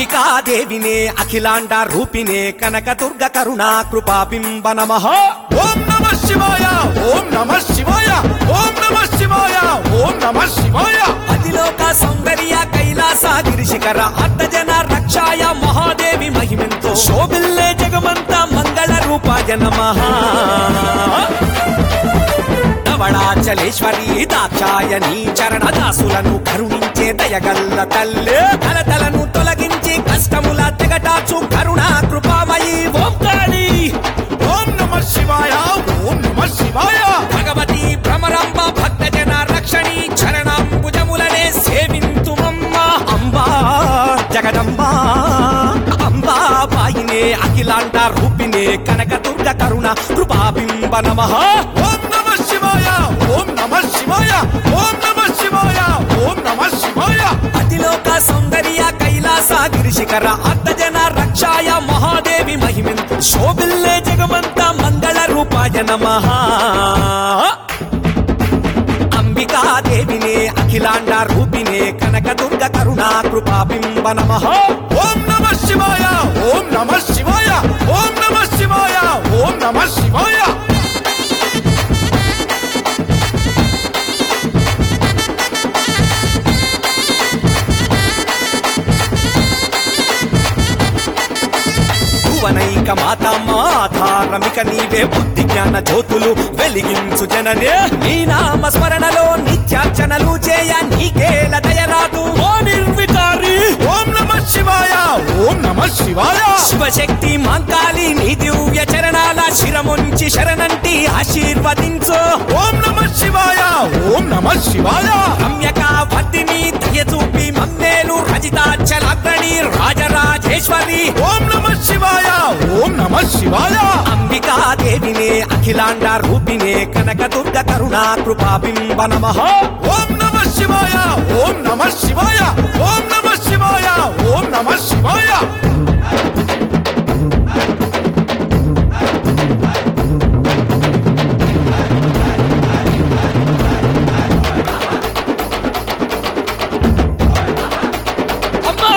అంబికాదేవినే అఖిలాండ రూపిణే కనకదుర్గ కరుణా కృపాబింబ నమః. ఓం నమః శివాయ ఓం నమః శివాయ ఓం నమః శివాయ ఓం నమః శివాయ. అతిలోక సౌందర్య కైలాసగిరి శిఖర అర్ధజన రక్షాయ మహాదేవి మహిమెంతో శోభిల్లే జగమంత మంగళ రూపాయ నమః. నవడాచలేశ్వరి దాక్షాయని చరణ దాసులను కరుణించే దయగల్ల తల్లే కలతలను తొలగించి కష్టముల తెగటాచు కరుణా కృపామయి ఓంకాళి. ఓం నమః శివాయ ఓం నమః శివాయ. భగవతి భ్రమరంబ భక్తజన రక్షణి చరణాంబుజములనే సేవింతుమమ్మ. అంబా జగదంబా అంబా బాయినే అఖిలాండ రూపిణే కనకదుర్గ కరుణ కృపాబింబ నమః. ఓం నమః శివాయ ఓం నమః శివాయ ఓం నమః శివాయ ఓం నమః శివాయ. అతిలోక సౌందర్య కైలాసగిరి శిఖర అర్ధజన రక్షాయ మహాదేవి మహిమెంతో శోభిల్లే జగమంత మంగళ రూపాయ నమః. అంబికాదేవినే అఖిలాండ రూపిణే కనకదుర్గ కరుణా కృపాబింబ నమః. ఓం నమః శివాయ ఓం నమః శివాయ ఓం నమః శివాయ ఓం నమః శివాయ. భువనైక మాతారమిక నీవే బుద్ధి జ్ఞాన జ్యోతులు వెలిగించు జననే. నీ నామ స్మరణలో నిత్యార్చనలు చేయ నీకేల దయరాదు ఓ నిర్వికారి. ఓం నమః శివాయ ఓం నమః శివాయ. శివశక్తి మాంకాళి నీ దివ్య చరణాల శిరముంచి శరణంటి ఆశీర్వదించు. ఓం నమః శివాయ ఓం నమః శివాయ. రమ్యక వర్ధిని దయ చూపి మమ్మేలు రజితాచలాగ్రణి రాజరాజేశ్వరి. ఓం నమః శివాయ ఓం నమః శివాయ. అంబికాదేవినే అఖిలాండ రూపిణే కనకదుర్గ కరుణా కృపాబింబ నమః. ఓం నమః శివాయ ఓం నమః శివాయ ఓం నమః శివాయ ఓం నమః శివాయ. అమ్మా!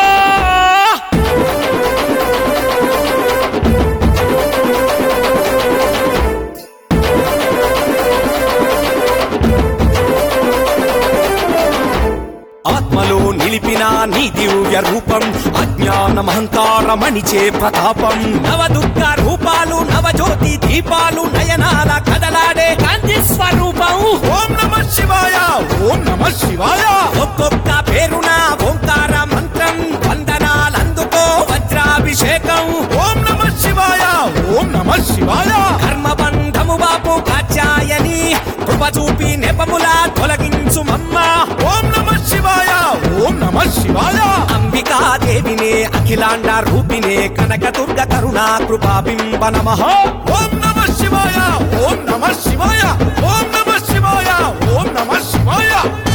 ఆత్మలో నిలిపిన నీ దివ్య రూపం అజ్ఞానమహంకారమణిచే ప్రతాపం. నవదుర్గ రూపాలు నవజ్యోతి దీపాలు నయనాల కదలాడే కాంతి స్వరూపం. ఓం నమః శివాయ ఓం నమః శివాయ. ఒక్కొక్క పేరున ఓంకార మంత్రం వందనాలందుకో వజ్రాభిషేకం. ఓం నమః శివాయ ఓం నమః శివాయ. కర్మబంధము బాపు కాచాయని కృప చూపి నెపములా తొలగించు మమ్మ. ఓం నమః శివాయ ఓం నమః శివాయ. అంబికాదేవినే అఖిలాండ రూపిణే కనకదుర్గ కరుణా కృపాబింబ నమః. ఓం నమః శివాయ ఓం నమః శివాయ ఓం నమః శివాయ ఓం నమః శివాయ.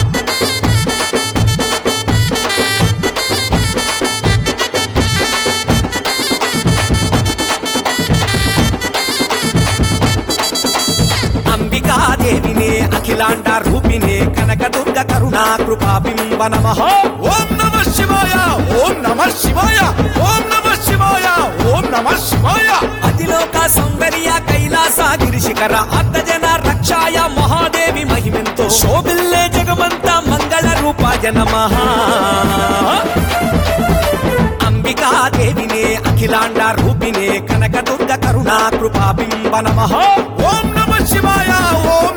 అంబికాదేవినే అఖిలాండ రూపిణే కనకదుర్గ కరుణా కృపాబింబ నమః. ఓం నమః శివాయ ఓం నమః శివాయ ఓం నమః శివాయ ఓం నమః శివాయ. అతిలోక సౌందర్య కైలాసగిరి శిఖర అర్ధజన రక్షాయ మహాదేవి మహిమెంతో శోభిల్లే జగమంత మంగళ రూపాయ నమః. అంబికాదేవినే అఖిలాండ రూపిణే కనకదుర్గ కరుణా కృపాబింబ నమః. ఓం నమః శివాయ ఓం